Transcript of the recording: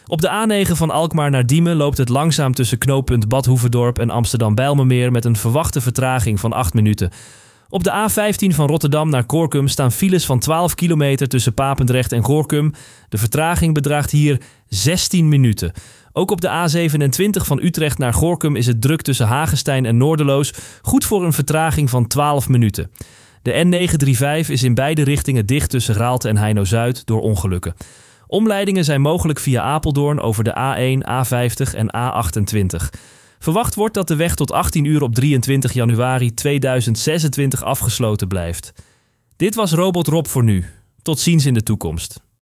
Op de A9 van Alkmaar naar Diemen loopt het langzaam tussen knooppunt Bad Hoeverdorp en Amsterdam-Bijlmermeer met een verwachte vertraging van 8 minuten. Op de A15 van Rotterdam naar Gorinchem staan files van 12 kilometer tussen Papendrecht en Gorinchem. De vertraging bedraagt hier 16 minuten. Ook op de A27 van Utrecht naar Gorinchem is het druk tussen Hagestein en Noorderloos, goed voor een vertraging van 12 minuten. De N935 is in beide richtingen dicht tussen Raalte en Heino-Zuid door ongelukken. Omleidingen zijn mogelijk via Apeldoorn over de A1, A50 en A28. Verwacht wordt dat de weg tot 18 uur op 23 januari 2026 afgesloten blijft. Dit was Robot Rob voor nu. Tot ziens in de toekomst.